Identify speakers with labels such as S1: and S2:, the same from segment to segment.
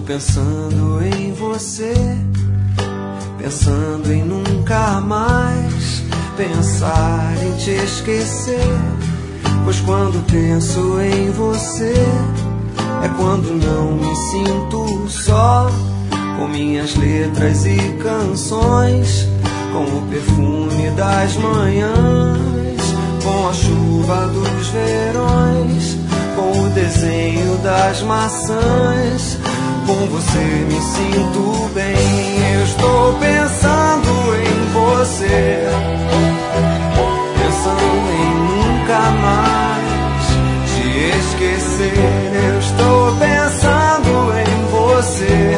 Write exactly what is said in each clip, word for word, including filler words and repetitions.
S1: pensando em você, pensando em nunca mais pensar em te esquecer. Pois quando penso em você é quando não me sinto só, com minhas letras e canções, com o perfume das manhãs, com a chuva dos verões, com o desenho das maçãs. Com você me sinto bem. Eu estou pensando em você, pensando em nunca mais te esquecer. Eu estou pensando em você,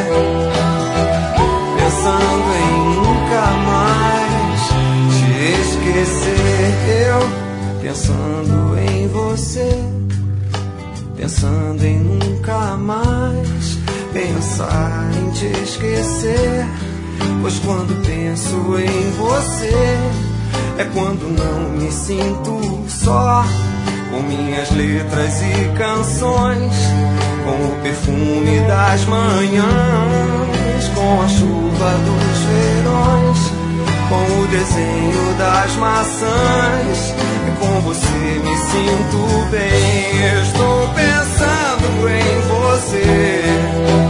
S1: pensando em nunca mais te esquecer. Eu pensando em você, pensando em nunca mais pensar em te esquecer. Pois quando penso em você é quando não me sinto só, com minhas letras e canções, com o perfume das manhãs, com a chuva dos verões, com o desenho das maçãs. E com você me sinto bem. Eu estou pensando em você,